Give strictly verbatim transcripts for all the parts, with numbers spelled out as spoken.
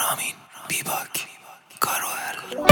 رامین بیباک کاروهل.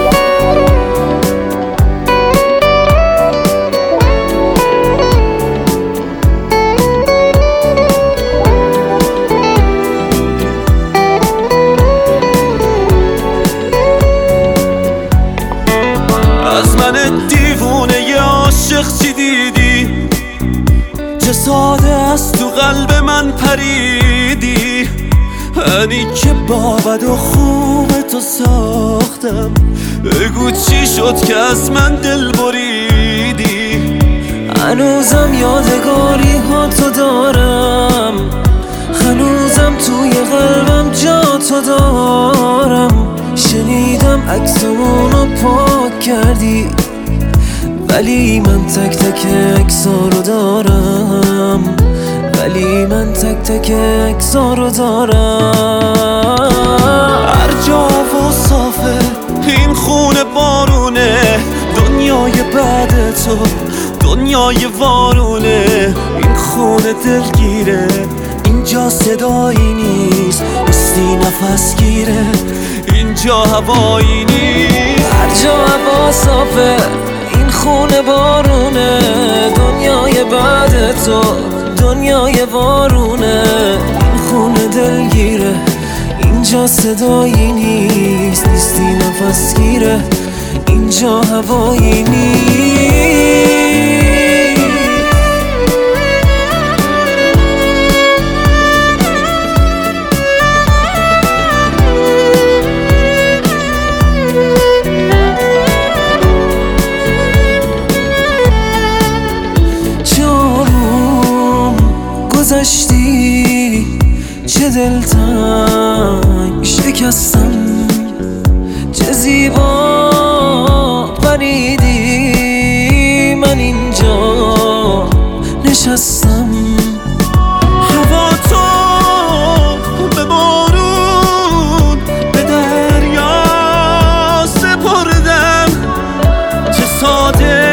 از من دیوونه ی عاشق چی دیدی؟ چه ساده است تو قلب من پریدی. انی که با بد و خوب تو ساختم، بگو چی شد که از من دل بریدی. هنوزم یادگاری ها تو دارم، هنوزم توی قلبم جا تو دارم. شنیدم عکسمونو پاک کردی، ولی من تک تک عکسا رو دارم، ولی من تک تک عکسا رو دارم. هر جا و صافه این خونه بارونه، دنیای بعد تو دنیای وارونه. این خونه دلگیره، اینجا صدایی نیست، مستی نفس گیره، اینجا هوایی نیست. هر جا هوا صافه این خونه بارونه، دنیای بعد تو دنیای وارونه. این خونه دلگیره، اینجا صدایی نیست، نیستی نفس گیره، اینجا هوایی نیست. گذشتی چه دلتنگ شکستم، چه زیبا پریدی. من اینجا نشستم، هوا تو به بارون به دریا سپردم. چه ساده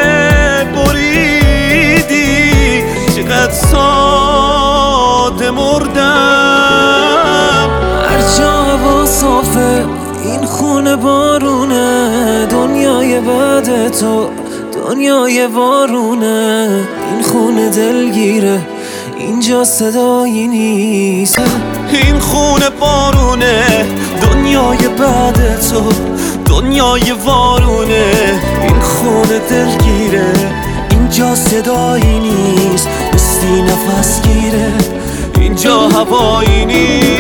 بریدی، چقدر ساده مردم. هر جا هوا صافه این خونه بارونه، دنیای بعد تو دنیای وارونه. این خونه دلگیره، اینجا صدایی نیست. این خونه بارونه، دنیای بعد تو دنیای وارونه. این خونه دلگیره، اینجا صدایی نیست، مستی نفس گیره، اینجا هوایی نیست.